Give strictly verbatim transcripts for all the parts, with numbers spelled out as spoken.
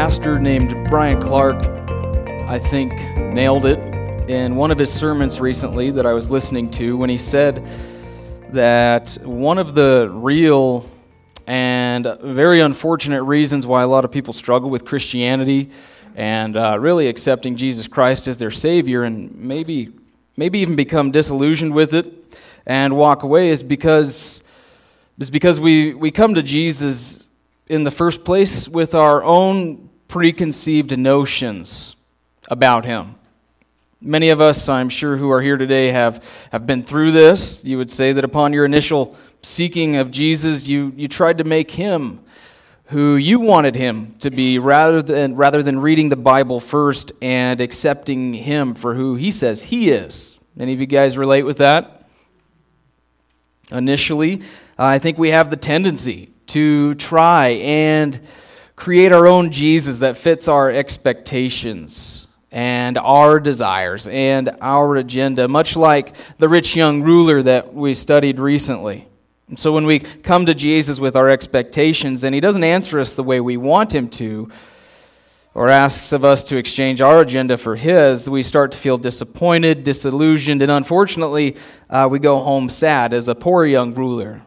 pastor named Brian Clark, I think, nailed it in one of his sermons recently that I was listening to when he said that one of the real and very unfortunate reasons why a lot of people struggle with Christianity and uh, really accepting Jesus Christ as their Savior and maybe maybe even become disillusioned with it and walk away is because is because we, we come to Jesus in the first place with our own preconceived notions about Him. Many of us, I'm sure, who are here today have, have been through this. You would say that upon your initial seeking of Jesus, you, you tried to make Him who you wanted Him to be rather than, rather than reading the Bible first and accepting Him for who He says He is. Any of you guys relate with that? Initially, I think we have the tendency to try and create our own Jesus that fits our expectations and our desires and our agenda, much like the rich young ruler that we studied recently. And so when we come to Jesus with our expectations and He doesn't answer us the way we want Him to, or asks of us to exchange our agenda for His, we start to feel disappointed, disillusioned, and unfortunately, uh, we go home sad as a poor young ruler.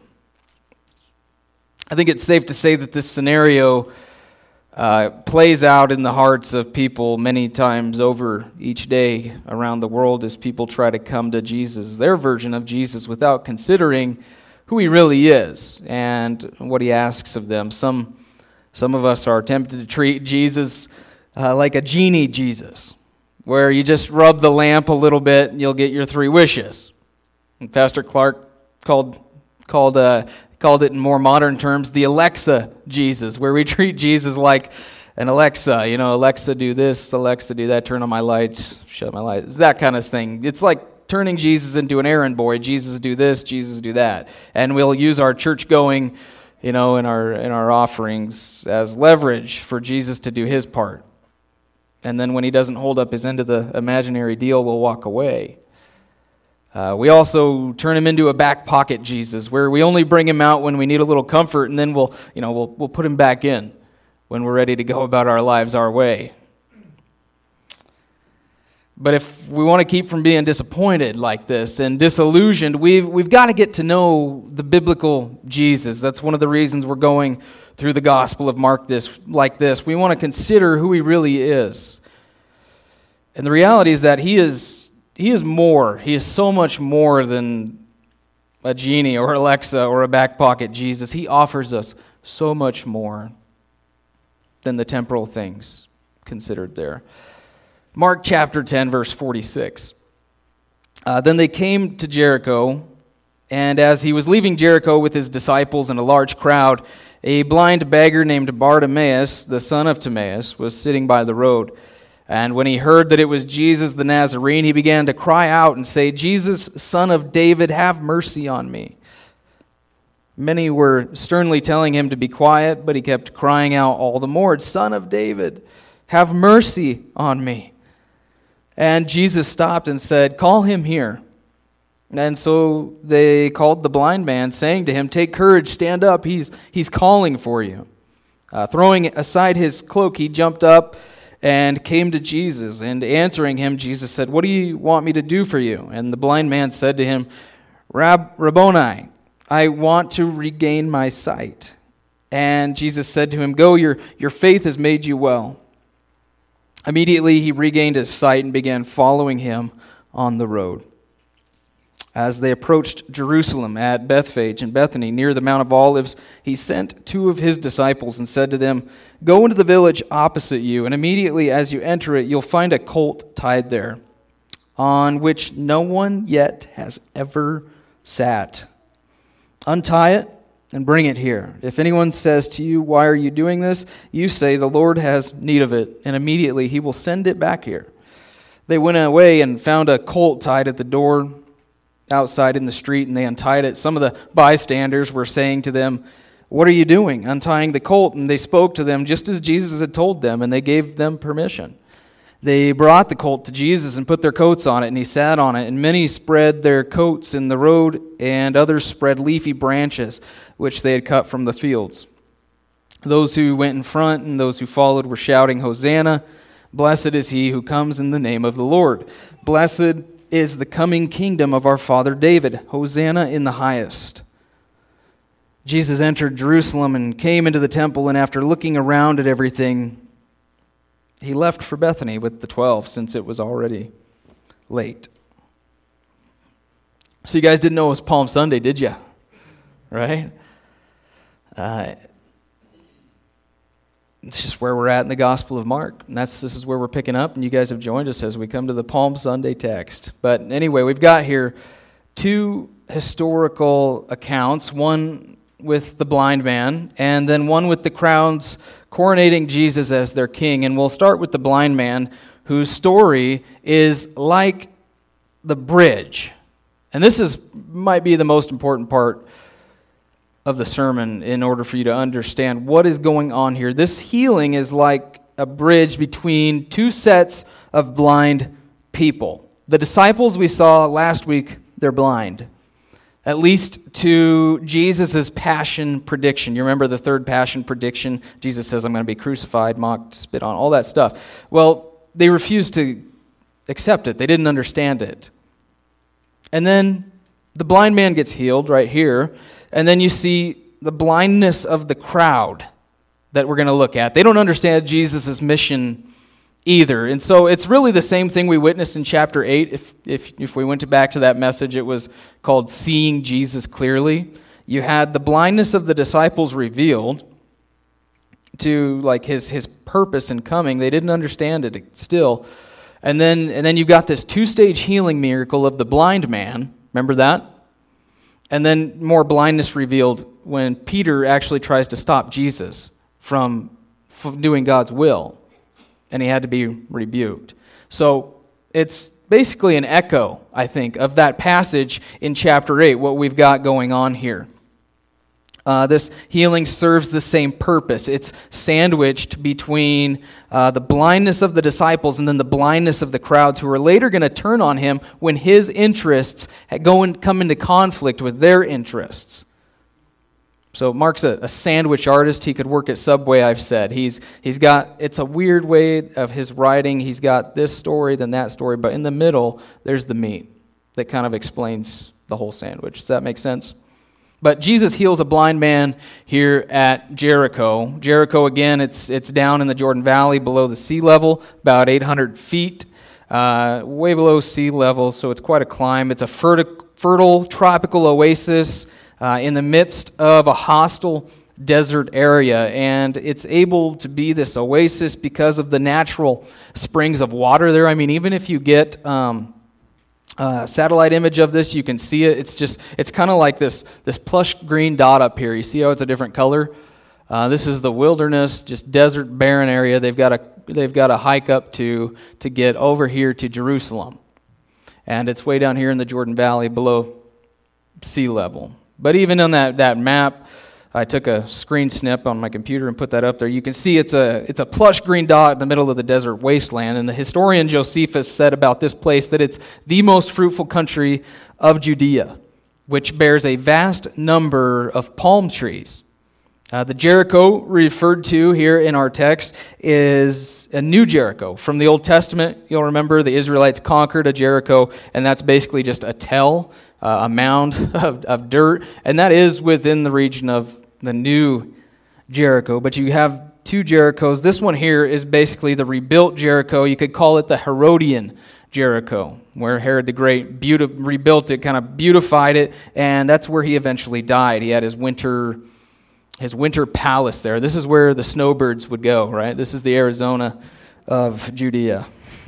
I think it's safe to say that this scenario uh, plays out in the hearts of people many times over each day around the world as people try to come to Jesus, their version of Jesus, without considering who He really is and what He asks of them. Some some of us are tempted to treat Jesus uh, like a genie Jesus, where you just rub the lamp a little bit and you'll get your three wishes. And Pastor Clark called called uh, called it in more modern terms the Alexa Jesus, where we treat Jesus like an Alexa. You know, Alexa, do this, Alexa, do that, turn on my lights, shut my lights, that kind of thing. It's like turning Jesus into an errand boy. Jesus, do this, Jesus, do that. And we'll use our church-going, you know, in our in our offerings as leverage for Jesus to do His part. And then when He doesn't hold up His end of the imaginary deal, we'll walk away. Uh, we also turn Him into a back pocket Jesus, where we only bring Him out when we need a little comfort, and then we'll, you know, we'll we'll put Him back in when we're ready to go about our lives our way. But if we want to keep from being disappointed like this and disillusioned, we've we've got to get to know the biblical Jesus. That's one of the reasons we're going through the Gospel of Mark this like this. We want to consider who He really is. And the reality is that He is He is more. He is so much more than a genie or Alexa or a back pocket Jesus. He offers us so much more than the temporal things considered there. Mark chapter ten, verse forty-six. Uh, then they came to Jericho, and as He was leaving Jericho with His disciples and a large crowd, a blind beggar named Bartimaeus, the son of Timaeus, was sitting by the road. And when he heard that it was Jesus the Nazarene, he began to cry out and say, "Jesus, Son of David, have mercy on me." Many were sternly telling him to be quiet, but he kept crying out all the more, "Son of David, have mercy on me." And Jesus stopped and said, "Call him here." And so they called the blind man, saying to him, "Take courage, stand up, he's, he's calling for you." Uh, throwing aside his cloak, he jumped up and came to Jesus. And answering him, Jesus said, "What do you want me to do for you?" And the blind man said to him, Rab, Rabboni, I want to regain my sight." And Jesus said to him, "Go, your, your faith has made you well." Immediately he regained his sight and began following him on the road. As they approached Jerusalem at Bethphage and Bethany near the Mount of Olives, he sent two of his disciples and said to them, "Go into the village opposite you, and immediately as you enter it, you'll find a colt tied there, on which no one yet has ever sat. Untie it and bring it here. If anyone says to you, 'Why are you doing this?' you say, 'The Lord has need of it,' and immediately He will send it back here." They went away and found a colt tied at the door outside in the street, and they untied it. Some of the bystanders were saying to them, "What are you doing, untying the colt?" And they spoke to them just as Jesus had told them, and they gave them permission. They brought the colt to Jesus and put their coats on it, and He sat on it. And many spread their coats in the road, and others spread leafy branches, which they had cut from the fields. Those who went in front and those who followed were shouting, "Hosanna! Blessed is he who comes in the name of the Lord. Blessed is the coming kingdom of our father David. Hosanna in the highest." Jesus entered Jerusalem and came into the temple, and after looking around at everything, he left for Bethany with the twelve, since it was already late. So you guys didn't know it was Palm Sunday, did you? Right? Uh, it's just where we're at in the Gospel of Mark. And that's this is where we're picking up, and you guys have joined us as we come to the Palm Sunday text. But anyway, we've got here two historical accounts, one with the blind man, and then one with the crowds coronating Jesus as their king. And we'll start with the blind man, whose story is like the bridge. And this is might be the most important part of the sermon in order for you to understand what is going on here. This healing is like a bridge between two sets of blind people. The disciples we saw last week, they're blind. At least to Jesus' passion prediction. You remember the third passion prediction? Jesus says, "I'm going to be crucified, mocked, spit on," all that stuff. Well, they refused to accept it. They didn't understand it. And then the blind man gets healed right here. And then you see the blindness of the crowd that we're going to look at. They don't understand Jesus' mission either. And so it's really the same thing we witnessed in chapter eight. If if if we went back to that message, it was called Seeing Jesus Clearly. You had the blindness of the disciples revealed to like his his purpose in coming. They didn't understand it still. And then and then you've got this two-stage healing miracle of the blind man. Remember that? And then more blindness revealed when Peter actually tries to stop Jesus from doing God's will. And he had to be rebuked. So it's basically an echo, I think, of that passage in chapter eight, what we've got going on here. Uh, this healing serves the same purpose. It's sandwiched between uh, the blindness of the disciples and then the blindness of the crowds, who are later going to turn on him when his interests go and come into conflict with their interests. So Mark's a, a sandwich artist. He could work at Subway, I've said. He's he's got, it's a weird way of his writing. He's got this story, then that story, but in the middle, there's the meat that kind of explains the whole sandwich. Does that make sense? But Jesus heals a blind man here at Jericho. Jericho, again, it's it's down in the Jordan Valley below the sea level, about eight hundred feet, uh, way below sea level, so it's quite a climb. It's a fertile, fertile tropical oasis uh, in the midst of a hostile desert area, and it's able to be this oasis because of the natural springs of water there. I mean, even if you get Um, Uh, satellite image of this, you can see it. It's just, it's kind of like this this plush green dot up here. You see how it's a different color? Uh, this is the wilderness, just desert, barren area. They've got a they've got to hike up to to get over here to Jerusalem, and it's way down here in the Jordan Valley below sea level. But even on that that map, I took a screen snip on my computer and put that up there. You can see it's a it's a plush green dot in the middle of the desert wasteland. And the historian Josephus said about this place that it's the most fruitful country of Judea, which bears a vast number of palm trees. Uh, the Jericho referred to here in our text is a new Jericho. From the Old Testament, you'll remember the Israelites conquered a Jericho, and that's basically just a tell, uh, a mound of, of dirt, and that is within the region of the new Jericho. But you have two Jerichos. This one here is basically the rebuilt Jericho. You could call it the Herodian Jericho, where Herod the Great beauti- rebuilt it, kind of beautified it, and that's where he eventually died. He had his winter his winter palace there. This is where the snowbirds would go, right? This is the Arizona of Judea.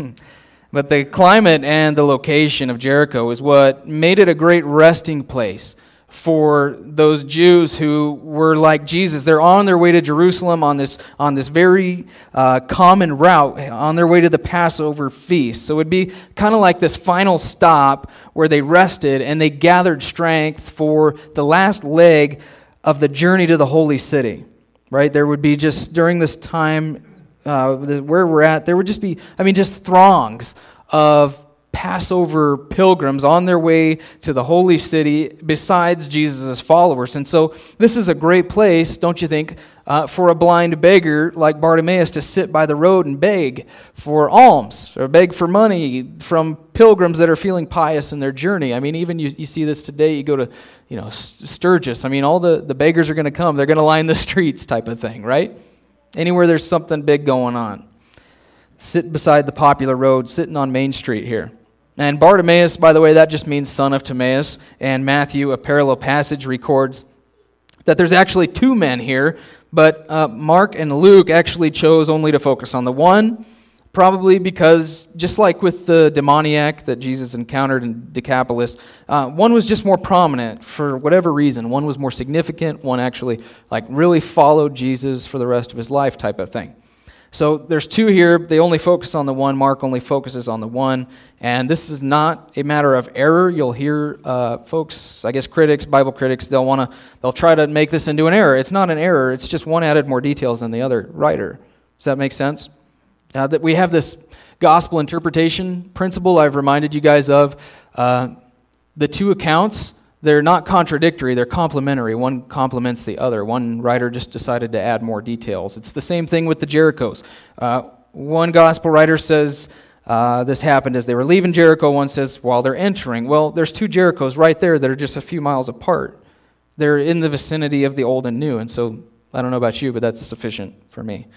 But the climate and the location of Jericho is what made it a great resting place for those Jews who were like Jesus. They're on their way to Jerusalem on this on this very uh, common route, on their way to the Passover feast. So it would be kind of like this final stop where they rested and they gathered strength for the last leg of the journey to the holy city, right? There would be just, during this time, uh, where we're at, there would just be, I mean, just throngs of Passover pilgrims on their way to the holy city besides Jesus' followers. And so this is a great place, don't you think, uh, for a blind beggar like Bartimaeus to sit by the road and beg for alms or beg for money from pilgrims that are feeling pious in their journey. I mean, even you, you see this today. You go to, you know, Sturgis. I mean, all the, the beggars are going to come. They're going to line the streets type of thing, right? Anywhere there's something big going on. Sit beside the popular road, sitting on Main Street here. And Bartimaeus, by the way, that just means son of Timaeus. And Matthew, a parallel passage, records that there's actually two men here, but uh, Mark and Luke actually chose only to focus on the one, probably because, just like with the demoniac that Jesus encountered in Decapolis, uh, one was just more prominent for whatever reason. One was more significant. One actually like really followed Jesus for the rest of his life type of thing. So there's two here. They only focus on the one. Mark only focuses on the one. And this is not a matter of error. You'll hear uh, folks, I guess critics, Bible critics, they'll want to, they'll try to make this into an error. It's not an error. It's just one added more details than the other writer. Does that make sense? Uh, that we have this gospel interpretation principle I've reminded you guys of. Uh, the two accounts, they're not contradictory, they're complementary. One complements the other. One writer just decided to add more details. It's the same thing with the Jerichos. Uh, one gospel writer says uh, this happened as they were leaving Jericho. One says while they're entering. Well, there's two Jerichos right there that are just a few miles apart. They're in the vicinity of the old and new, and so I don't know about you, but that's sufficient for me.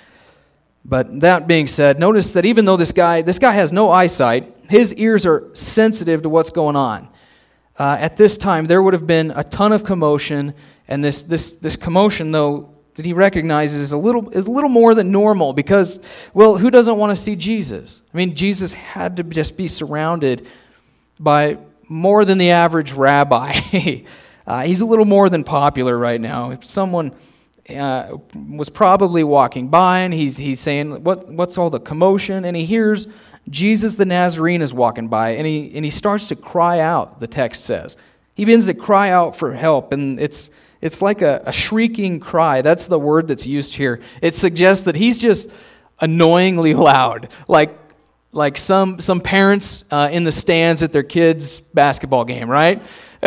But that being said, notice that even though this guy, this guy has no eyesight, his ears are sensitive to what's going on. Uh, at this time, there would have been a ton of commotion, and this this this commotion, though, that he recognizes is a little is a little more than normal because, well, who doesn't want to see Jesus? I mean, Jesus had to just be surrounded by more than the average rabbi. uh, he's a little more than popular right now. If someone uh, was probably walking by, and he's he's saying, "What what's all the commotion?" And he hears Jesus the Nazarene is walking by, and he and he starts to cry out, the text says. He begins to cry out for help, and it's it's like a, a shrieking cry. That's the word that's used here. It suggests that he's just annoyingly loud, like like some some parents uh, in the stands at their kids' basketball game, right?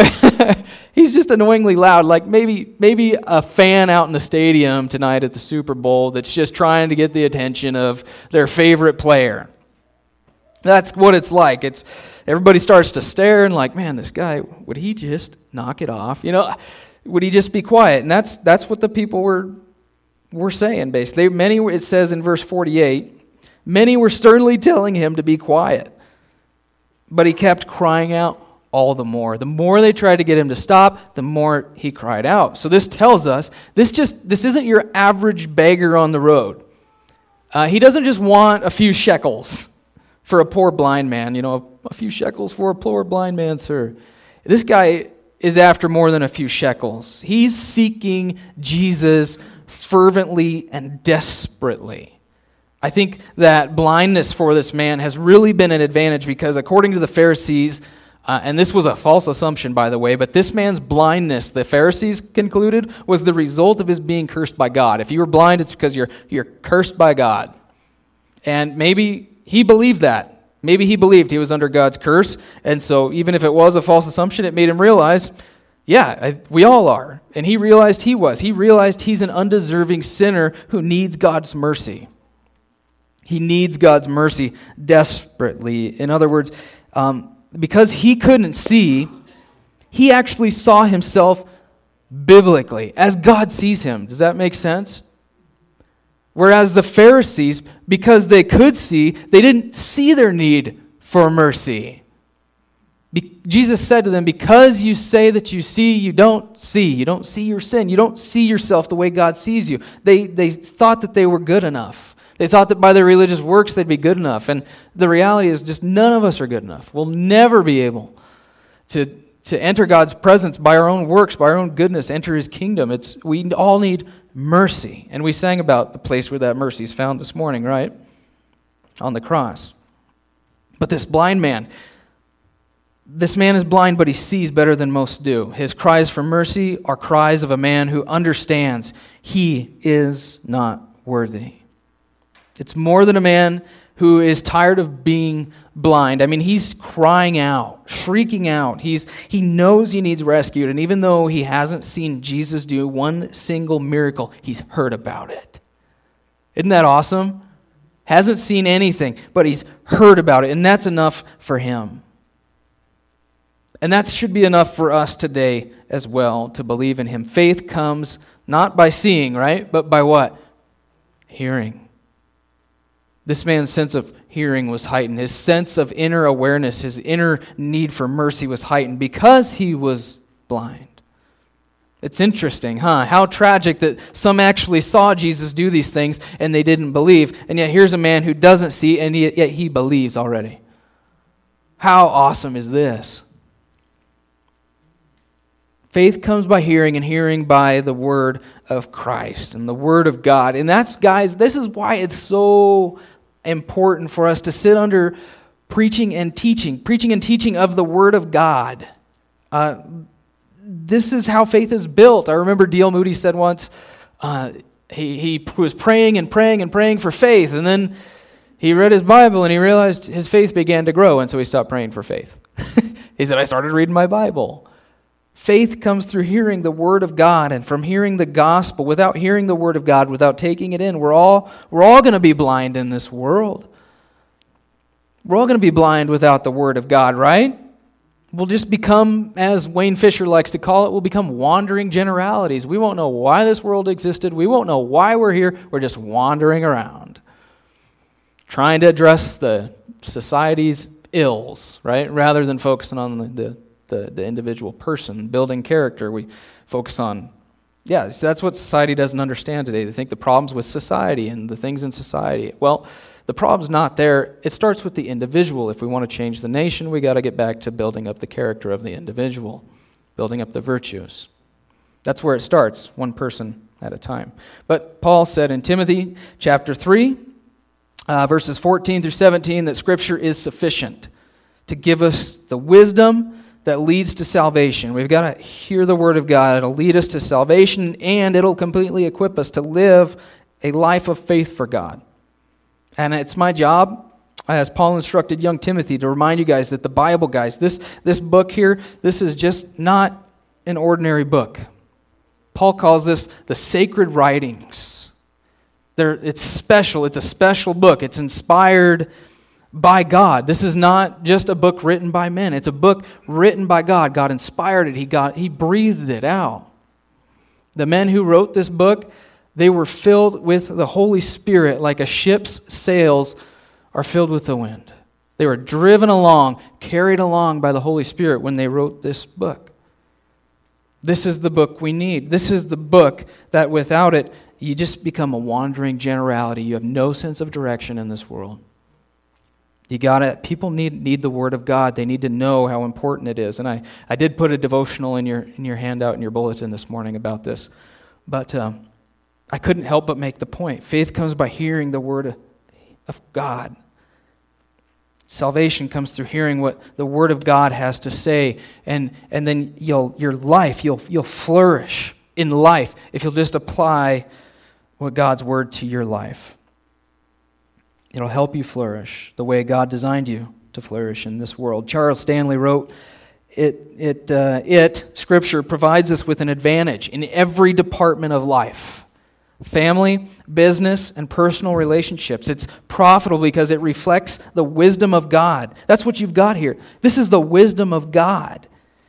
He's just annoyingly loud, like maybe maybe a fan out in the stadium tonight at the Super Bowl that's just trying to get the attention of their favorite player. That's what it's like. It's everybody starts to stare and like, man, this guy, would he just knock it off? You know, would he just be quiet? And that's that's what the people were were saying, basically. Many, it says in verse forty-eight, many were sternly telling him to be quiet. But he kept crying out all the more. The more they tried to get him to stop, the more he cried out. So this tells us, this just this isn't your average beggar on the road. Uh, he doesn't just want a few shekels for a poor blind man, you know, a few shekels for a poor blind man, sir. This guy is after more than a few shekels. He's seeking Jesus fervently and desperately. I think that blindness for this man has really been an advantage because according to the Pharisees, uh, and this was a false assumption, by the way, but this man's blindness, the Pharisees concluded, was the result of his being cursed by God. If you were blind, it's because you're you're cursed by God. And maybe he believed that. Maybe he believed he was under God's curse, and so even if it was a false assumption, it made him realize, yeah, I, we all are. And he realized he was. He realized he's an undeserving sinner who needs God's mercy. He needs God's mercy desperately. In other words, um, because he couldn't see, he actually saw himself biblically, as God sees him. Does that make sense? Whereas the Pharisees, because they could see, they didn't see their need for mercy. Be- Jesus said to them, because you say that you see, you don't see. You don't see your sin. You don't see yourself the way God sees you. They, they thought that they were good enough. They thought that by their religious works they'd be good enough. And the reality is just none of us are good enough. We'll never be able to, to enter God's presence by our own works, by our own goodness, enter His kingdom. It's we all need mercy. And we sang about the place where that mercy is found this morning, right? On the cross. But this blind man, this man is blind, but he sees better than most do. His cries for mercy are cries of a man who understands he is not worthy. It's more than a man who is tired of being blind. I mean, he's crying out, shrieking out. He's he knows he needs rescued, and even though he hasn't seen Jesus do one single miracle, he's heard about it. Isn't that awesome? Hasn't seen anything, but he's heard about it, and that's enough for him. And that should be enough for us today as well, to believe in him. Faith comes not by seeing, right? But by what? Hearing. This man's sense of hearing was heightened. His sense of inner awareness, his inner need for mercy was heightened because he was blind. It's interesting, huh? How tragic that some actually saw Jesus do these things and they didn't believe. And yet here's a man who doesn't see and yet he believes already. How awesome is this? Faith comes by hearing, and hearing by the word of Christ and the word of God. And that's, guys, this is why it's so important for us to sit under preaching and teaching, preaching and teaching of the word of God. Uh, this is how faith is built. I remember D L Moody said once, uh, he, he was praying and praying and praying for faith, and then he read his Bible and he realized his faith began to grow, and so he stopped praying for faith. He said, I started reading my Bible. Faith comes through hearing the word of God and from hearing the gospel. Without hearing the word of God, without taking it in, we're all we're all going to be blind in this world. We're all going to be blind without the word of God, right? We'll just become, as Wayne Fisher likes to call it, we'll become wandering generalities. We won't know why this world existed. We won't know why we're here. We're just wandering around, trying to address the society's ills, right? Rather than focusing on the, the The, the individual person, building character. We focus on, yeah, so that's what society doesn't understand today. They think the problem's with society and the things in society. Well, the problem's not there. It starts with the individual. If we want to change the nation, we got to get back to building up the character of the individual, building up the virtues. That's where it starts, one person at a time. But Paul said in Timothy chapter three, uh, verses fourteen through seventeen, that Scripture is sufficient to give us the wisdom that leads to salvation. We've got to hear the word of God. It'll lead us to salvation, and it'll completely equip us to live a life of faith for God. And it's my job, as Paul instructed young Timothy, to remind you guys that the Bible, guys, this, this book here, this is just not an ordinary book. Paul calls this the sacred writings. They're, it's special. It's a special book. It's inspired by God. This is not just a book written by men. It's a book written by God. God inspired it. He got, He breathed it out. The men who wrote this book, they were filled with the Holy Spirit like a ship's sails are filled with the wind. They were driven along, carried along by the Holy Spirit when they wrote this book. This is the book we need. This is the book that without it, you just become a wandering generality. You have no sense of direction in this world. You got it. People need need the Word of God. They need to know how important it is. And I, I did put a devotional in your in your handout in your bulletin this morning about this, but um, I couldn't help but make the point. Faith comes by hearing the Word of, of God. Salvation comes through hearing what the Word of God has to say, and and then you'll your life you'll you'll flourish in life if you'll just apply what God's Word to your life. It'll help you flourish the way God designed you to flourish in this world. Charles Stanley wrote, it, it, uh, it, Scripture, provides us with an advantage in every department of life. Family, business, and personal relationships. It's profitable because it reflects the wisdom of God. That's what you've got here. This is the wisdom of God.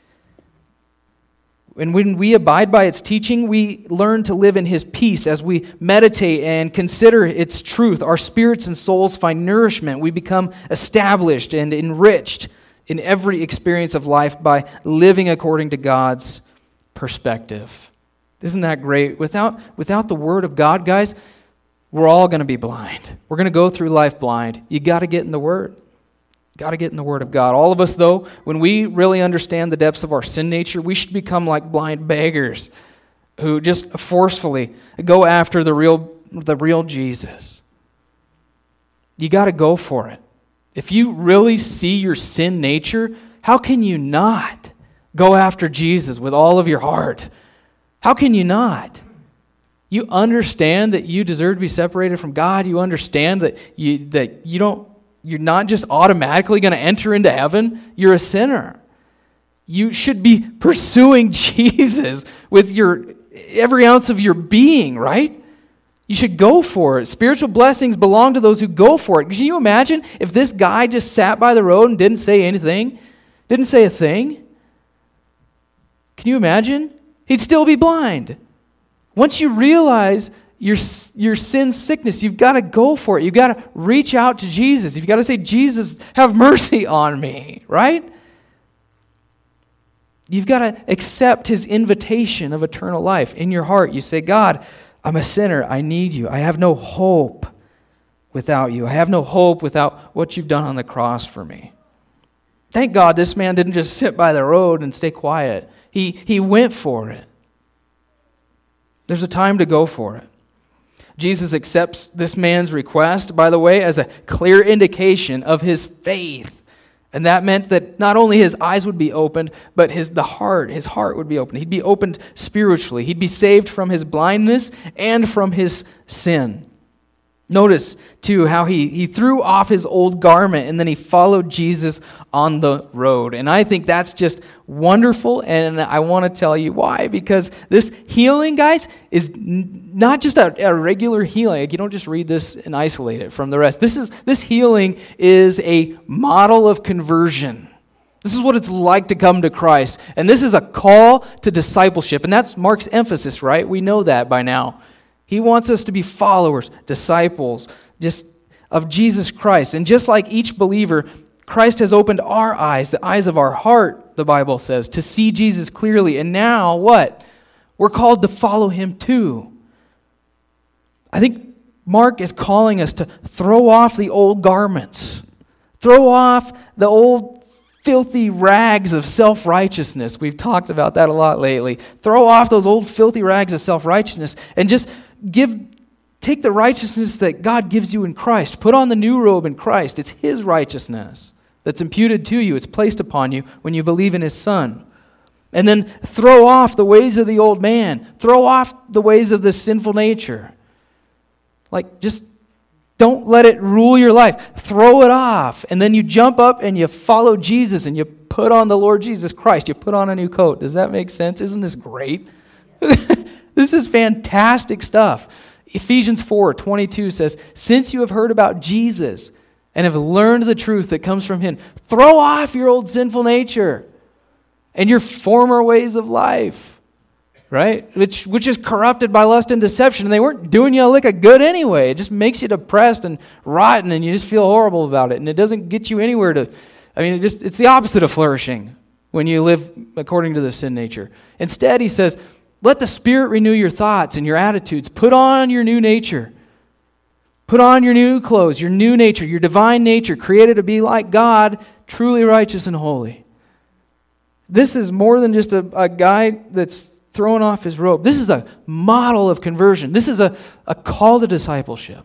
And when we abide by its teaching, we learn to live in His peace as we meditate and consider its truth. Our spirits and souls find nourishment. We become established and enriched in every experience of life by living according to God's perspective. Isn't that great? Without, without the Word of God, guys, we're all going to be blind. We're going to go through life blind. You got to get in the Word. Got to get in the Word of God. All of us, though, when we really understand the depths of our sin nature, we should become like blind beggars who just forcefully go after the real, the real Jesus. You got to go for it. If you really see your sin nature, how can you not go after Jesus with all of your heart? How can you not? You understand that you deserve to be separated from God. You understand that you that you don't you're not just automatically going to enter into heaven. You're a sinner. You should be pursuing Jesus with your every ounce of your being, right? You should go for it. Spiritual blessings belong to those who go for it. Can you imagine if this guy just sat by the road and didn't say anything? Didn't say a thing? Can you imagine? He'd still be blind. Once you realize your, your sin sickness, you've got to go for it. You've got to reach out to Jesus. You've got to say, Jesus, have mercy on me, right? You've got to accept his invitation of eternal life. In your heart, you say, God, I'm a sinner. I need you. I have no hope without you. I have no hope without what you've done on the cross for me. Thank God this man didn't just sit by the road and stay quiet. He, he went for it. There's a time to go for it. Jesus accepts this man's request, by the way, as a clear indication of his faith. And that meant that not only his eyes would be opened, but his the heart, his heart would be opened. He'd be opened spiritually. He'd be saved from his blindness and from his sin. Notice, too, how he, he threw off his old garment and then he followed Jesus on the road. And I think that's just wonderful, and I want to tell you why. Because this healing, guys, is n- not just a, a regular healing. Like, you don't just read this and isolate it from the rest. This is this healing is a model of conversion. This is what it's like to come to Christ. And this is a call to discipleship. And that's Mark's emphasis, right? We know that by now. He wants us to be followers, disciples, just of Jesus Christ. And just like each believer, Christ has opened our eyes, the eyes of our heart, the Bible says, to see Jesus clearly. And now what? We're called to follow him too. I think Mark is calling us to throw off the old garments. Throw off the old filthy rags of self-righteousness. We've talked about that a lot lately. Throw off those old filthy rags of self-righteousness and just give, take the righteousness that God gives you in Christ. Put on the new robe in Christ. It's his righteousness that's imputed to you. It's placed upon you when you believe in his Son. And then throw off the ways of the old man. Throw off the ways of the sinful nature. Like, just don't let it rule your life. Throw it off. And then you jump up and you follow Jesus and you put on the Lord Jesus Christ. You put on a new coat. Does that make sense? Isn't this great? This is fantastic stuff. Ephesians four twenty-two says, since you have heard about Jesus and have learned the truth that comes from him, throw off your old sinful nature and your former ways of life, right? Which which is corrupted by lust and deception. And they weren't doing you a lick of good anyway. It just makes you depressed and rotten and you just feel horrible about it. And it doesn't get you anywhere to, I mean, it just it's the opposite of flourishing when you live according to the sin nature. Instead, he says, let the Spirit renew your thoughts and your attitudes. Put on your new nature. Put on your new clothes, your new nature, your divine nature, created to be like God, truly righteous and holy. This is more than just a, a guy that's throwing off his robe. This is a model of conversion. This is a, a call to discipleship.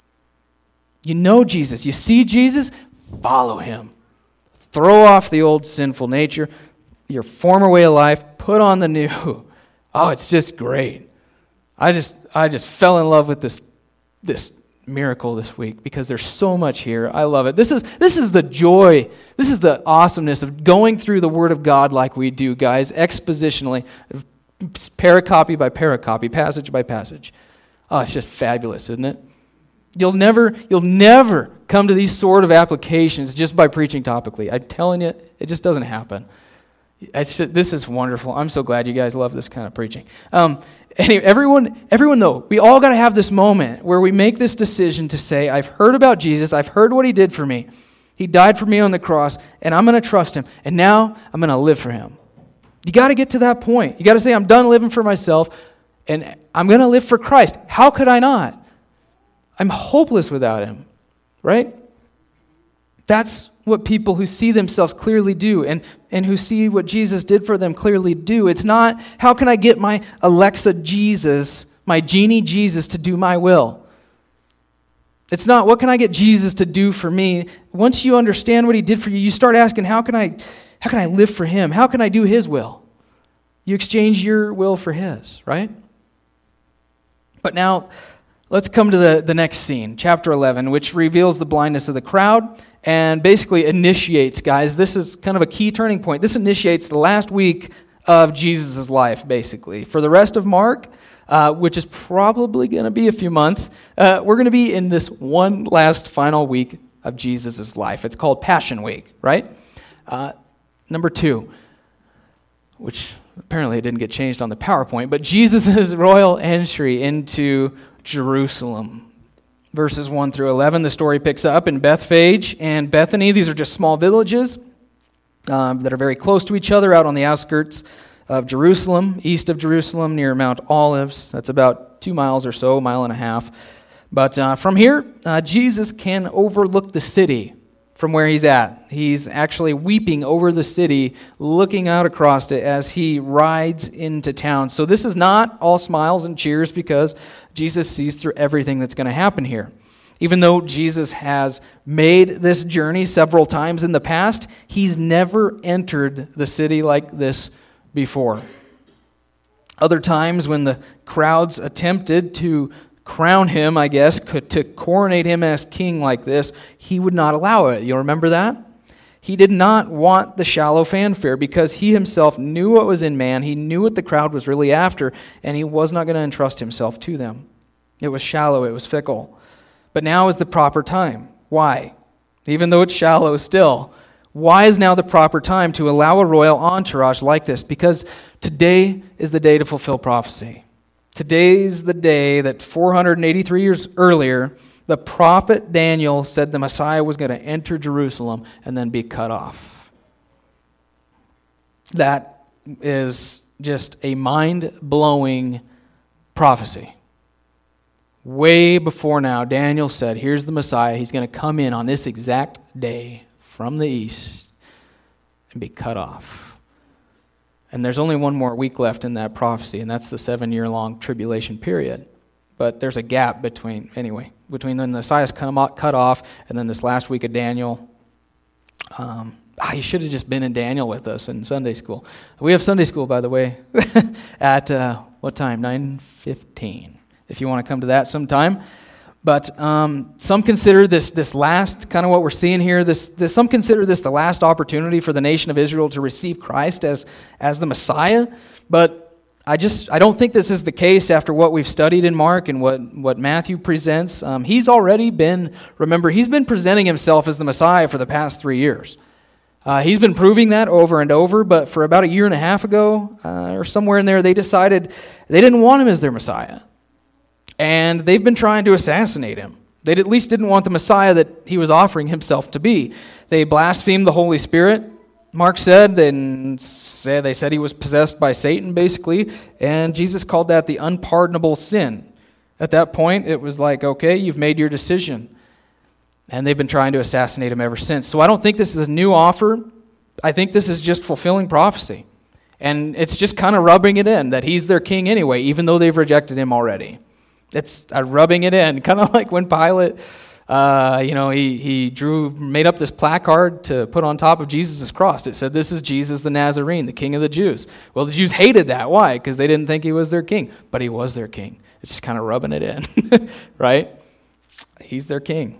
You know Jesus. You see Jesus, follow him. Throw off the old sinful nature, your former way of life, put on the new. Oh, it's just great. I just I just fell in love with this this miracle this week because there's so much here. I love it. This is this is the joy. This is the awesomeness of going through the Word of God like we do, guys, expositionally, pericopy by pericopy, passage by passage. Oh, it's just fabulous, isn't it? You'll never you'll never come to these sort of applications just by preaching topically. I'm telling you, it just doesn't happen. It's just, this is wonderful. I'm so glad you guys love this kind of preaching. Um, anyway, everyone, everyone though, we all got to have this moment where we make this decision to say, I've heard about Jesus. I've heard what he did for me. He died for me on the cross, and I'm going to trust him. And now I'm going to live for him. You got to get to that point. You got to say, I'm done living for myself, and I'm going to live for Christ. How could I not? I'm hopeless without him, right? That's what people who see themselves clearly do and, and who see what Jesus did for them clearly do. It's not, how can I get my Alexa Jesus, my genie Jesus to do my will? It's not, what can I get Jesus to do for me? Once you understand what he did for you, you start asking, how can I, how can I live for him? How can I do his will? You exchange your will for his, right? But now, let's come to the, the next scene, chapter eleven, which reveals the blindness of the crowd and basically initiates, guys, this is kind of a key turning point. This initiates the last week of Jesus' life, basically. For the rest of Mark, uh, which is probably going to be a few months, uh, we're going to be in this one last final week of Jesus' life. It's called Passion Week, right? Uh, number two, which apparently it didn't get changed on the PowerPoint, but Jesus' royal entry into Jerusalem. Verses one through eleven, the story picks up in Bethphage and Bethany. These are just small villages um, that are very close to each other out on the outskirts of Jerusalem, east of Jerusalem, near Mount Olives. That's about two miles or so, a mile and a half. But uh, from here, uh, Jesus can overlook the city from where he's at. He's actually weeping over the city, looking out across it as he rides into town. So this is not all smiles and cheers because Jesus sees through everything that's going to happen here. Even though Jesus has made this journey several times in the past, he's never entered the city like this before. Other times when the crowds attempted to crown him, I guess, could, to coronate him as king like this, he would not allow it. You remember that? He did not want the shallow fanfare because he himself knew what was in man. He knew what the crowd was really after, and he was not going to entrust himself to them. It was shallow. It was fickle. But now is the proper time. Why? Even though it's shallow still, why is now the proper time to allow a royal entourage like this? Because today is the day to fulfill prophecy. Today's the day that four hundred eighty-three years earlier, the prophet Daniel said the Messiah was going to enter Jerusalem and then be cut off. That is just a mind-blowing prophecy. Way before now, Daniel said, here's the Messiah. He's going to come in on this exact day from the east and be cut off. And there's only one more week left in that prophecy, and that's the seven-year-long tribulation period. But there's a gap between, anyway, between when the Messiah's cut off and then this last week of Daniel. Um, ah, you should have just been in Daniel with us in Sunday school. We have Sunday school, by the way, at uh, what time? nine fifteen, if you want to come to that sometime. But um, some consider this this last, kind of what we're seeing here, this, this some consider this the last opportunity for the nation of Israel to receive Christ as, as the Messiah. But I just I don't think this is the case after what we've studied in Mark and what, what Matthew presents. Um, he's already been, remember, he's been presenting himself as the Messiah for the past three years. Uh, he's been proving that over and over, but for about a year and a half ago, uh, or somewhere in there, they decided they didn't want him as their Messiah. And they've been trying to assassinate him. They at least didn't want the Messiah that he was offering himself to be. They blasphemed the Holy Spirit. Mark said, and said they said he was possessed by Satan, basically, and Jesus called that the unpardonable sin. At that point, it was like, okay, you've made your decision. And they've been trying to assassinate him ever since. So I don't think this is a new offer. I think this is just fulfilling prophecy. And it's just kind of rubbing it in that he's their king anyway, even though they've rejected him already. It's uh, rubbing it in, kind of like when Pilate, uh, you know, he, he drew, made up this placard to put on top of Jesus' cross. It said, this is Jesus the Nazarene, the King of the Jews. Well, the Jews hated that. Why? Because they didn't think he was their king, but he was their king. It's just kind of rubbing it in, right? He's their king.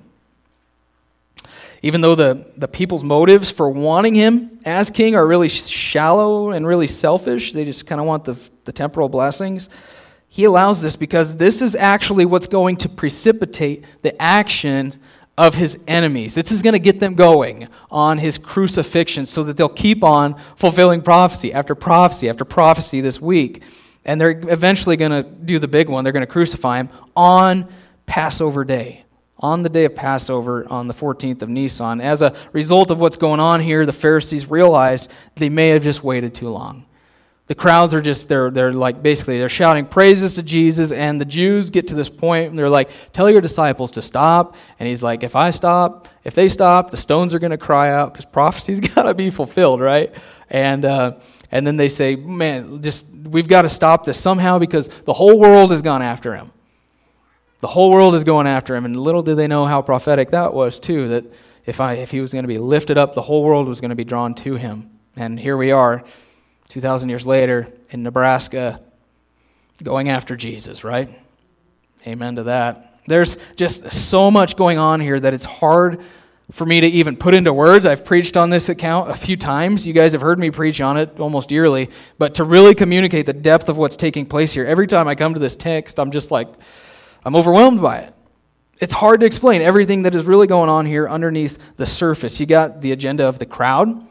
Even though the, the people's motives for wanting him as king are really shallow and really selfish, they just kind of want the, the temporal blessings, he allows this because this is actually what's going to precipitate the action of his enemies. This is going to get them going on his crucifixion so that they'll keep on fulfilling prophecy after prophecy after prophecy this week. And they're eventually going to do the big one. They're going to crucify him on Passover Day, on the day of Passover on the fourteenth of Nisan. As a result of what's going on here, the Pharisees realized they may have just waited too long. The crowds are just, they're they're like, basically, they're shouting praises to Jesus, and the Jews get to this point, and they're like, tell your disciples to stop. And he's like, if I stop, if they stop, the stones are going to cry out, because prophecy's got to be fulfilled, right? And uh, and then they say, man, just, we've got to stop this somehow, because the whole world has gone after him. The whole world is going after him, and little did they know how prophetic that was, too, that if I if he was going to be lifted up, the whole world was going to be drawn to him. And here we are, two thousand years later, in Nebraska, going after Jesus, right? Amen to that. There's just so much going on here that it's hard for me to even put into words. I've preached on this account a few times. You guys have heard me preach on it almost yearly. But to really communicate the depth of what's taking place here, every time I come to this text, I'm just like, I'm overwhelmed by it. It's hard to explain everything that is really going on here underneath the surface. You got the agenda of the crowd.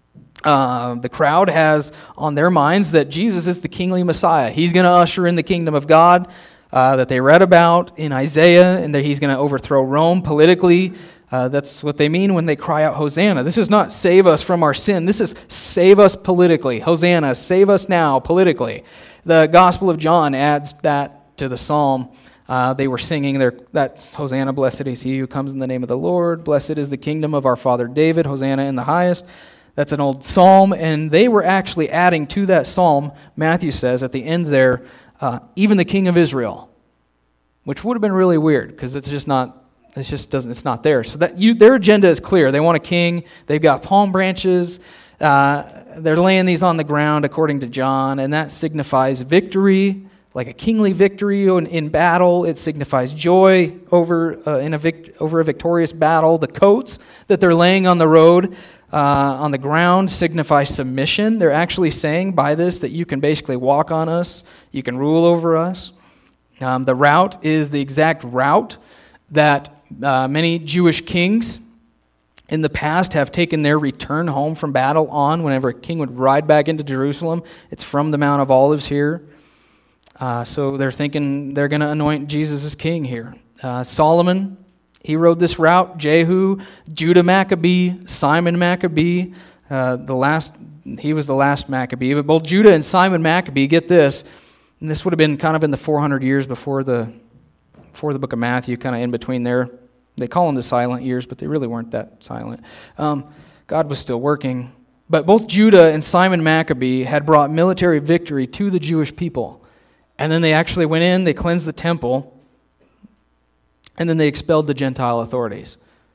Uh, the crowd has on their minds that Jesus is the kingly Messiah. He's going to usher in the kingdom of God uh, that they read about in Isaiah, and that he's going to overthrow Rome politically. Uh, that's what they mean when they cry out, Hosanna. This is not save us from our sin. This is save us politically. Hosanna, save us now politically. The Gospel of John adds that to the psalm. Uh, they were singing their, that's Hosanna, blessed is he who comes in the name of the Lord. Blessed is the kingdom of our father David. Hosanna in the highest. That's an old psalm, and they were actually adding to that psalm, Matthew says at the end there, uh, even the king of Israel, which would have been really weird because it's just not, it just doesn't, it's not there. So that you, their agenda is clear. They want a king. They've got palm branches. Uh, they're laying these on the ground according to John, and that signifies victory. Like a kingly victory in, in battle. It signifies joy over uh, in a vict- over a victorious battle. The coats that they're laying on the road, uh, on the ground, signify submission. They're actually saying by this that you can basically walk on us, you can rule over us. Um, the route is the exact route that uh, many Jewish kings in the past have taken their return home from battle on. Whenever a king would ride back into Jerusalem, it's from the Mount of Olives here. Uh, so they're thinking they're going to anoint Jesus as king here. Uh, Solomon, he rode this route. Jehu, Judah Maccabee, Simon Maccabee, uh, the last, he was the last Maccabee. But both Judah and Simon Maccabee, get this, and this would have been kind of in the four hundred years before the before the book of Matthew, kind of in between there. They call them the silent years, but they really weren't that silent. Um, God was still working. But both Judah and Simon Maccabee had brought military victory to the Jewish people. And then they actually went in, they cleansed the temple, and then they expelled the Gentile authorities.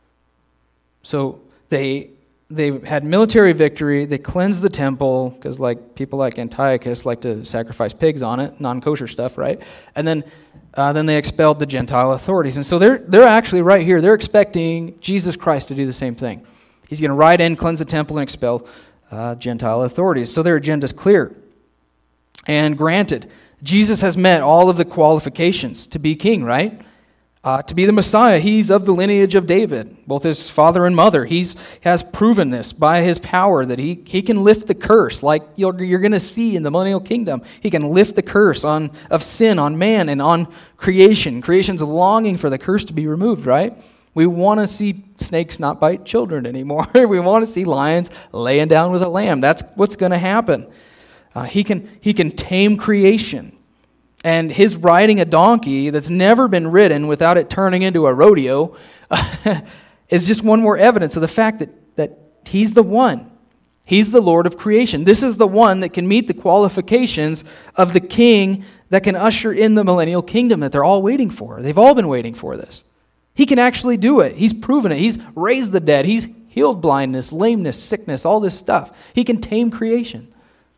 So they they had military victory, they cleansed the temple, because like people like Antiochus like to sacrifice pigs on it, non-kosher stuff, right? And then uh, then they expelled the Gentile authorities. And so they're they're actually right here, they're expecting Jesus Christ to do the same thing. He's going to ride in, cleanse the temple, and expel uh, Gentile authorities. So their agenda's clear. And granted, Jesus has met all of the qualifications to be king, right? Uh, to be the Messiah, he's of the lineage of David, both his father and mother. He has proven this by his power that he, he can lift the curse, like you're, you're going to see in the millennial kingdom. He can lift the curse on of sin on man and on creation. Creation's longing for the curse to be removed, right? We want to see snakes not bite children anymore. We want to see lions laying down with a lamb. That's what's going to happen. Uh, he can he can tame creation. And his riding a donkey that's never been ridden without it turning into a rodeo uh, is just one more evidence of the fact that, that he's the one. He's the Lord of creation. This is the one that can meet the qualifications of the king that can usher in the millennial kingdom that they're all waiting for. They've all been waiting for this. He can actually do it. He's proven it. He's raised the dead. He's healed blindness, lameness, sickness, all this stuff. He can tame creation.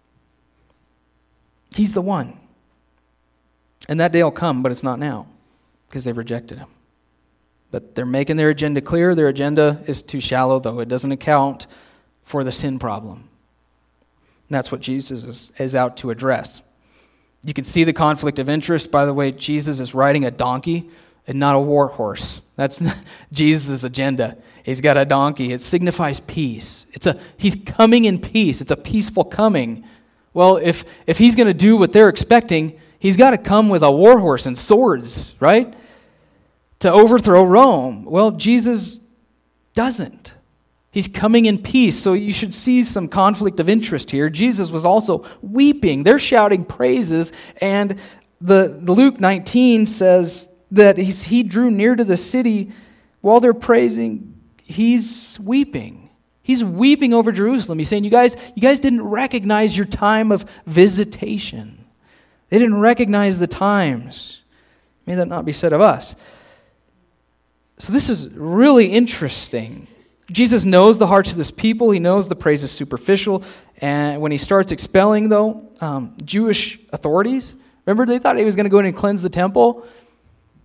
He's the one. And that day will come, but it's not now because they've rejected him. But they're making their agenda clear. Their agenda is too shallow, though. It doesn't account for the sin problem. And that's what Jesus is, is out to address. You can see the conflict of interest. By the way, Jesus is riding a donkey and not a war horse. That's Jesus' agenda. He's got a donkey. It signifies peace. It's a he's coming in peace. It's a peaceful coming. Well, if if he's going to do what they're expecting, he's got to come with a war horse and swords, right? To overthrow Rome. Well, Jesus doesn't. He's coming in peace, so you should see some conflict of interest here. Jesus was also weeping. They're shouting praises, and the, the Luke nineteen says that he's, he drew near to the city while they're praising. He's weeping. He's weeping over Jerusalem. He's saying, you guys, you guys didn't recognize your time of visitation. They didn't recognize the times. May that not be said of us. So this is really interesting. Jesus knows the hearts of this people. He knows the praise is superficial. And when he starts expelling, though, um, Jewish authorities, remember they thought he was going to go in and cleanse the temple?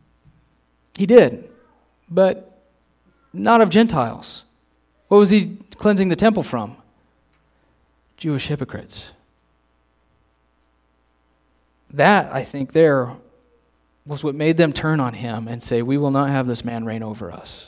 He did, but not of Gentiles. What was he cleansing the temple from? Jewish hypocrites. That, I think, there was what made them turn on him and say, we will not have this man reign over us.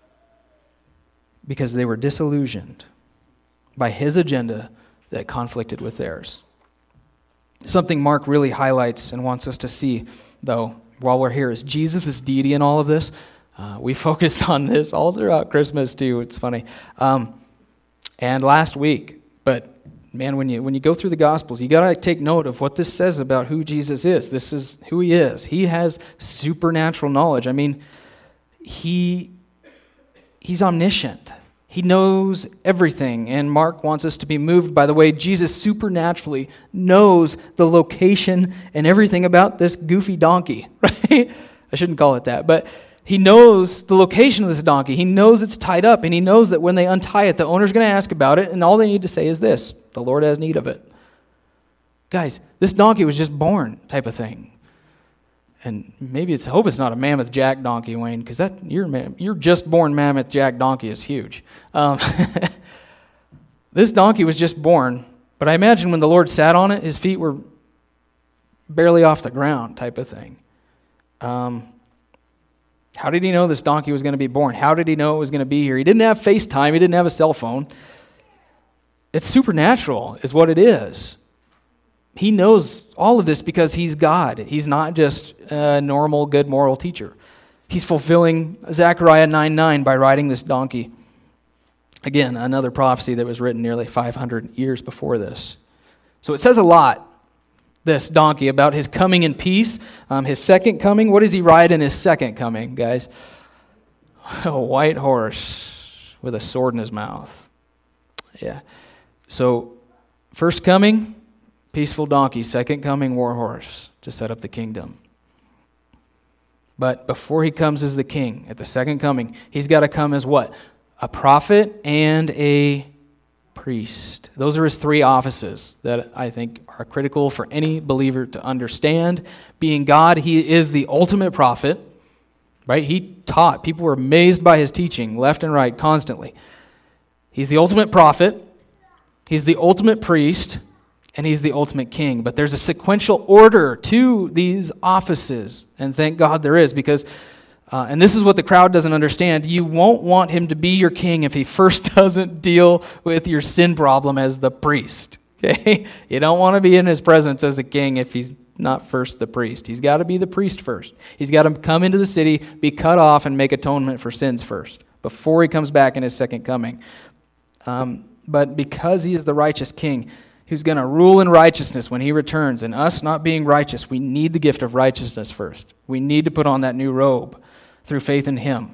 Because they were disillusioned by his agenda that conflicted with theirs. Something Mark really highlights and wants us to see, though, while we're here, is Jesus' deity in all of this. Uh, we focused on this all throughout Christmas, too. It's funny. Um, and last week, but man, when you when you go through the Gospels, you got to take note of what this says about who Jesus is. This is who he is. He has supernatural knowledge. I mean, he he's omniscient. He knows everything, and Mark wants us to be moved by the way Jesus supernaturally knows the location and everything about this goofy donkey, right? I shouldn't call it that, but he knows the location of this donkey. He knows it's tied up, and he knows that when they untie it, the owner's going to ask about it, and all they need to say is this: the Lord has need of it. Guys, this donkey was just born, type of thing. And maybe it's, I hope it's not a mammoth jack donkey, Wayne, because that your your just born mammoth jack donkey is huge. Um, this donkey was just born, but I imagine when the Lord sat on it, his feet were barely off the ground, type of thing. Um, how did he know this donkey was going to be born? How did he know it was going to be here? He didn't have FaceTime. He didn't have a cell phone. It's supernatural, is what it is. He knows all of this because he's God. He's not just a normal, good moral teacher. He's fulfilling Zechariah nine nine by riding this donkey. Again, another prophecy that was written nearly five hundred years before this. So it says a lot, this donkey, about his coming in peace, um, his second coming. What does he ride in his second coming, guys? A white horse with a sword in his mouth. Yeah. So, first coming, peaceful donkey. Second coming, war horse to set up the kingdom. But before he comes as the king, at the second coming, he's got to come as what? A prophet and a priest. Those are his three offices that I think are critical for any believer to understand. Being God, he is the ultimate prophet, right? He taught. People were amazed by his teaching, left and right, constantly. He's the ultimate prophet. He's the ultimate priest. And he's the ultimate king. But there's a sequential order to these offices. And thank God there is, because, uh, and this is what the crowd doesn't understand, you won't want him to be your king if he first doesn't deal with your sin problem as the priest. Okay? You don't want to be in his presence as a king if he's not first the priest. He's got to be the priest first. He's got to come into the city, be cut off, and make atonement for sins first, before he comes back in his second coming. Um, but because he is the righteous king, who's going to rule in righteousness when he returns, and us not being righteous, we need the gift of righteousness first. We need to put on that new robe through faith in him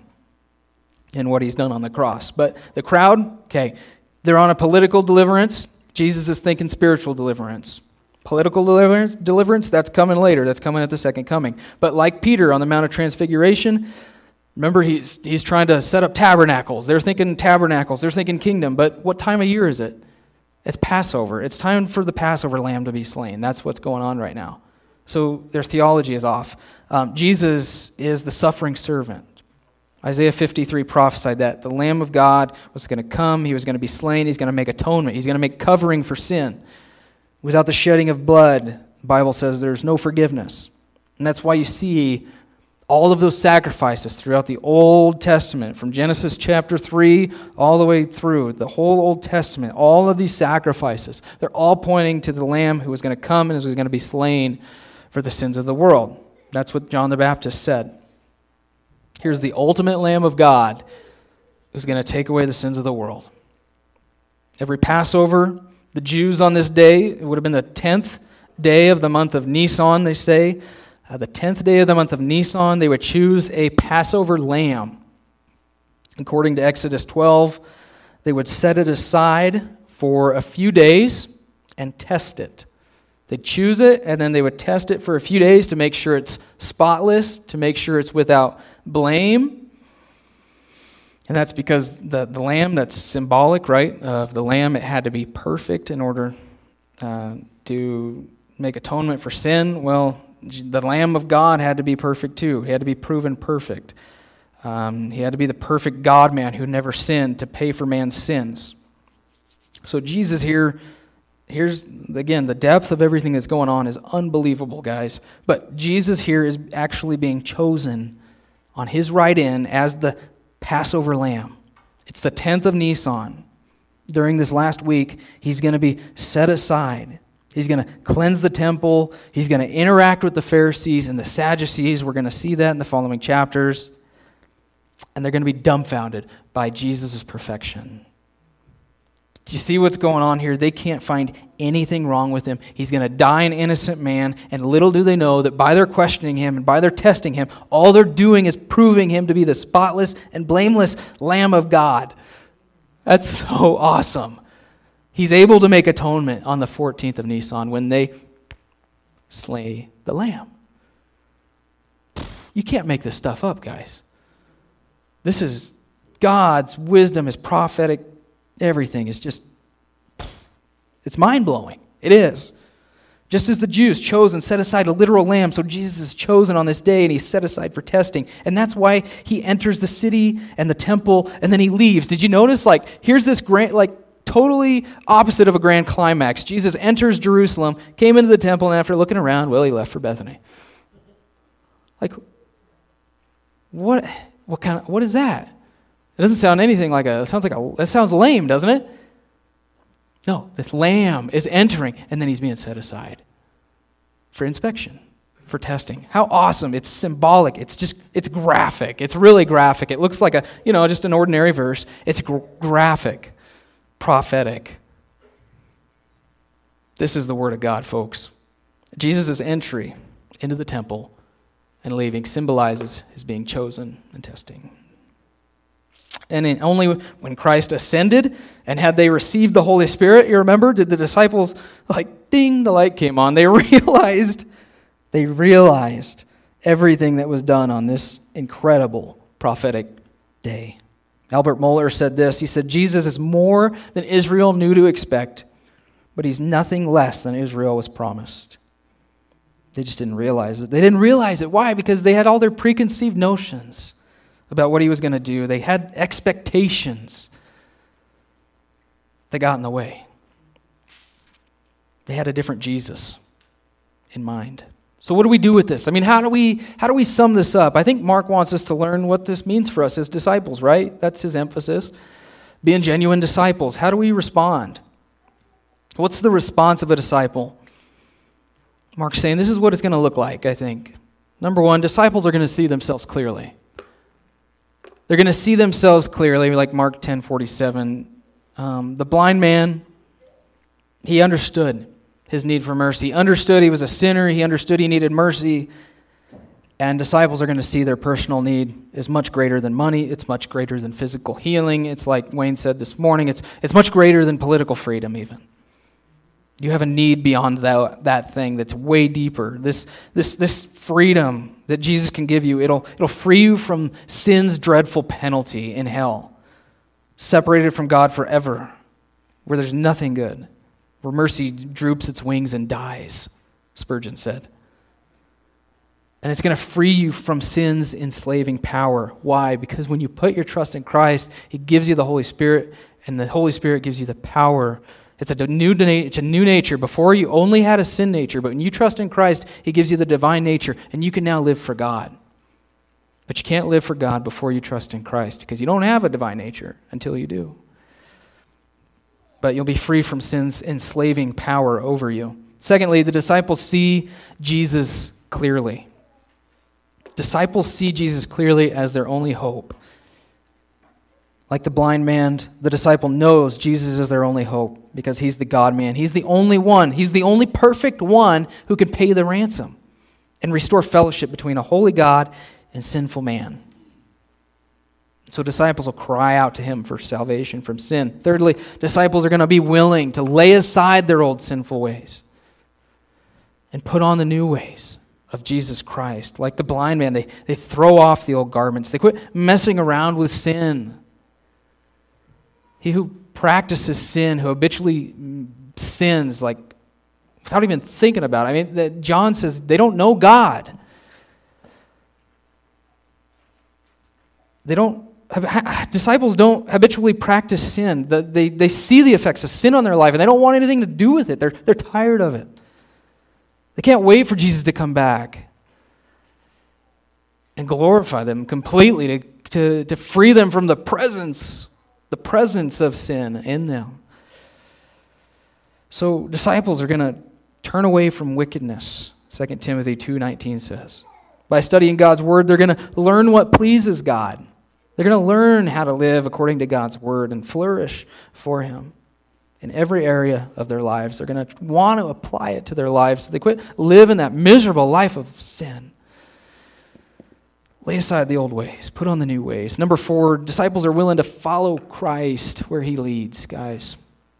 and what he's done on the cross. But the crowd, okay, they're on a political deliverance. Jesus is thinking spiritual deliverance. Political deliverance, deliverance, that's coming later. That's coming at the second coming. But like Peter on the Mount of Transfiguration, remember he's he's trying to set up tabernacles. They're thinking tabernacles. They're thinking kingdom. But what time of year is it? It's Passover. It's time for the Passover lamb to be slain. That's what's going on right now. So their theology is off. Um, Jesus is the suffering servant. Isaiah fifty-three prophesied that the Lamb of God was going to come. He was going to be slain. He's going to make atonement. He's going to make covering for sin. Without the shedding of blood, the Bible says there's no forgiveness. And that's why you see all of those sacrifices throughout the Old Testament, from Genesis chapter three all the way through, the whole Old Testament, all of these sacrifices, they're all pointing to the Lamb who was going to come and who was going to be slain for the sins of the world. That's what John the Baptist said. Here's the ultimate Lamb of God who's going to take away the sins of the world. Every Passover, the Jews on this day, it would have been the tenth day of the month of Nisan, they say. Uh, the tenth day of the month of Nisan, they would choose a Passover lamb. According to Exodus twelve, they would set it aside for a few days and test it. They'd choose it, and then they would test it for a few days to make sure it's spotless, to make sure it's without blame. And that's because the, the lamb, that's symbolic, right, of the lamb, it had to be perfect in order uh, to make atonement for sin. Well, the Lamb of God had to be perfect too. He had to be proven perfect. Um, he had to be the perfect God-man who never sinned to pay for man's sins. So Jesus here, here's, again, the depth of everything that's going on is unbelievable, guys. But Jesus here is actually being chosen on his right in as the Passover lamb. It's the tenth of Nisan. During this last week, he's going to be set aside. He's going to cleanse the temple. He's going to interact with the Pharisees and the Sadducees. We're going to see that in the following chapters. And they're going to be dumbfounded by Jesus' perfection. Do you see what's going on here? They can't find anything wrong with him. He's going to die an innocent man, and little do they know that by their questioning him and by their testing him, all they're doing is proving him to be the spotless and blameless Lamb of God. That's so awesome. He's able to make atonement on the fourteenth of Nisan when they slay the lamb. You can't make this stuff up, guys. This is God's wisdom, his prophetic, everything is just, it's mind-blowing. It is. Just as the Jews chose and set aside a literal lamb, so Jesus is chosen on this day and he's set aside for testing. And that's why he enters the city and the temple and then he leaves. Did you notice? Like, here's this grand, like, totally opposite of a grand climax. Jesus enters Jerusalem, came into the temple, and after looking around, well, he left for Bethany. Like, what, what kind of, what is that? It doesn't sound anything like a, it sounds like a, that sounds lame, doesn't it? No, this lamb is entering, and then he's being set aside for inspection, for testing. How awesome. It's symbolic. It's just, it's graphic. It's really graphic. It looks like a, you know, just an ordinary verse. It's gr- graphic, prophetic. This is the word of God, folks. Jesus' entry into the temple and leaving symbolizes his being chosen and testing. And in only when Christ ascended and had they received the Holy Spirit, you remember, did the disciples, like, ding, the light came on. They realized, they realized everything that was done on this incredible prophetic day. Albert Mohler said this. He said, Jesus is more than Israel knew to expect, but he's nothing less than Israel was promised. They just didn't realize it. They didn't realize it. Why? Because they had all their preconceived notions about what he was going to do. They had expectations that got in the way. They had a different Jesus in mind. So what do we do with this? I mean, how do we how do we sum this up? I think Mark wants us to learn what this means for us as disciples, right? That's his emphasis. Being genuine disciples. How do we respond? What's the response of a disciple? Mark's saying this is what it's going to look like, I think. Number one, disciples are going to see themselves clearly. They're going to see themselves clearly, like Mark ten forty-seven. Um, the blind man, he understood his need for mercy. He understood he was a sinner. He understood he needed mercy. And disciples are going to see their personal need is much greater than money. It's much greater than physical healing. It's like Wayne said this morning. It's it's much greater than political freedom even. You have a need beyond that, that thing that's way deeper. This this this freedom that Jesus can give you, it'll it'll free you from sin's dreadful penalty in hell, separated from God forever, where there's nothing good, where mercy droops its wings and dies, Spurgeon said. And it's going to free you from sin's enslaving power. Why? Because when you put your trust in Christ, he gives you the Holy Spirit, and the Holy Spirit gives you the power. It's a new it's a new nature. Before you only had a sin nature, but when you trust in Christ, he gives you the divine nature, and you can now live for God. But you can't live for God before you trust in Christ, because you don't have a divine nature until you do. But you'll be free from sin's enslaving power over you. Secondly, the disciples see Jesus clearly. Disciples see Jesus clearly as their only hope. Like the blind man, the disciple knows Jesus is their only hope because he's the God-man. He's the only one. He's the only perfect one who can pay the ransom and restore fellowship between a holy God and sinful man. So disciples will cry out to him for salvation from sin. Thirdly, disciples are going to be willing to lay aside their old sinful ways and put on the new ways of Jesus Christ. Like the blind man, they, they throw off the old garments. They quit messing around with sin. He who practices sin, who habitually sins, like without even thinking about it. I mean, that John says they don't know God. They don't, have, disciples don't habitually practice sin. The, they, they see the effects of sin on their life, and they don't want anything to do with it. They're, they're tired of it. They can't wait for Jesus to come back and glorify them completely, to, to, to free them from the presence, the presence of sin in them. So disciples are going to turn away from wickedness, Second Timothy two nineteen says. By studying God's word, they're going to learn what pleases God. They're going to learn how to live according to God's word and flourish for him in every area of their lives. They're going to want to apply it to their lives so they quit living that miserable life of sin. Lay aside the old ways. Put on the new ways. Number four, disciples are willing to follow Christ where he leads, guys.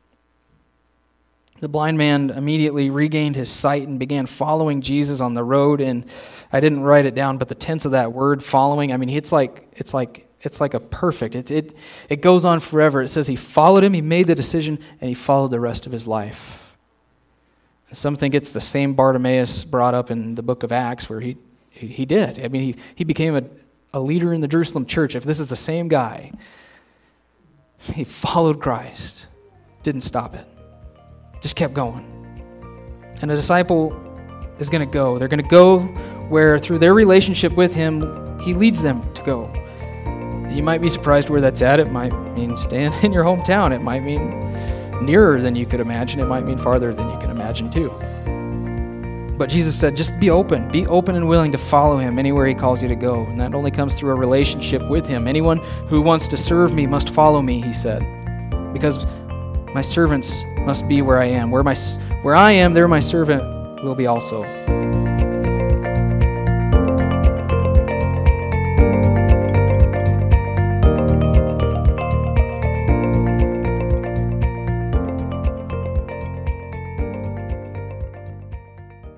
The blind man immediately regained his sight and began following Jesus on the road. And I didn't write it down, but the tense of that word, following, I mean, it's like it's like it's like a perfect. It it it goes on forever. It says he followed him, he made the decision, and he followed the rest of his life. Some think it's the same Bartimaeus brought up in the book of Acts, where he he, he did. I mean, he he became a, a leader in the Jerusalem church. If this is the same guy, he followed Christ, didn't stop it. Just kept going. And a disciple is going to go. They're going to go where, through their relationship with him, he leads them to go. You might be surprised where that's at. It might mean staying in your hometown. It might mean nearer than you could imagine. It might mean farther than you can imagine too. But Jesus said, just be open. Be open and willing to follow him anywhere he calls you to go. And that only comes through a relationship with him. Anyone who wants to serve me must follow me, he said. Because my servants must be where I am. Where my where I am, there my servant will be also.